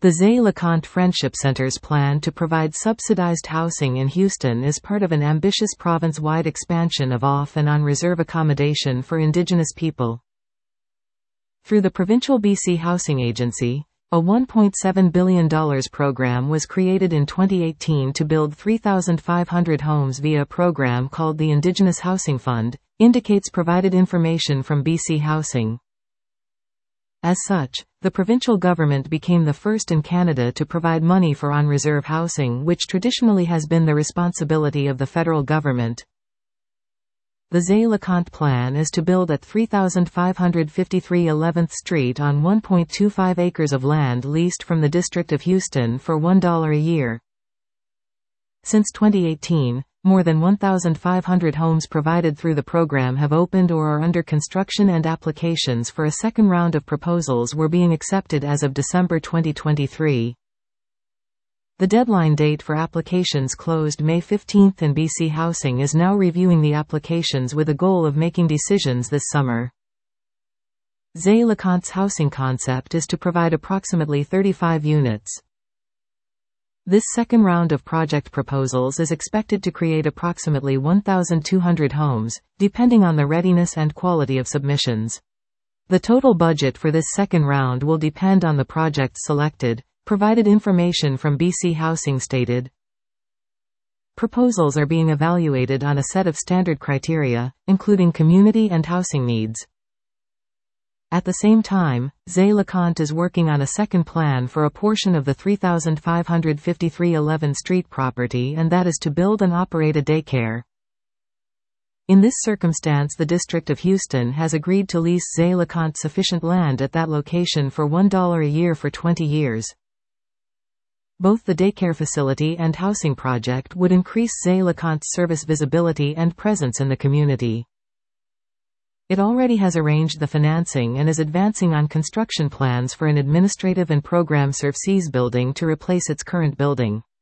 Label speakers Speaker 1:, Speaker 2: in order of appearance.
Speaker 1: The Zay-LeConte Friendship Center's plan to provide subsidized housing in Houston is part of an ambitious province-wide expansion of off- and on-reserve accommodation for Indigenous people. Through the provincial BC Housing Agency, a $1.7 billion program was created in 2018 to build 3,500 homes via a program called the Indigenous Housing Fund, indicates provided information from BC Housing. As such, the provincial government became the first in Canada to provide money for on-reserve housing, which traditionally has been the responsibility of the federal government. The Zay-LeConte plan is to build at 3,553 11th Street on 1.25 acres of land leased from the District of Houston for $1 a year. Since 2018, more than 1,500 homes provided through the program have opened or are under construction, and applications for a second round of proposals were being accepted as of December 2023. The deadline date for applications closed May 15, and BC Housing is now reviewing the applications with a goal of making decisions this summer. Zay-LeConte's housing concept is to provide approximately 35 units. This second round of project proposals is expected to create approximately 1,200 homes, depending on the readiness and quality of submissions. The total budget for this second round will depend on the projects selected, provided information from BC Housing stated. Proposals are being evaluated on a set of standard criteria, including community and housing needs. At the same time, Zay-LeConte is working on a second plan for a portion of the 3,553 11th Street property, and that is to build and operate a daycare. In this circumstance, the District of Houston has agreed to lease Zay-LeConte sufficient land at that location for $1 a year for 20 years. Both the daycare facility and housing project would increase Zay-LeConte's service visibility and presence in the community. It already has arranged the financing and is advancing on construction plans for an administrative and program services building to replace its current building.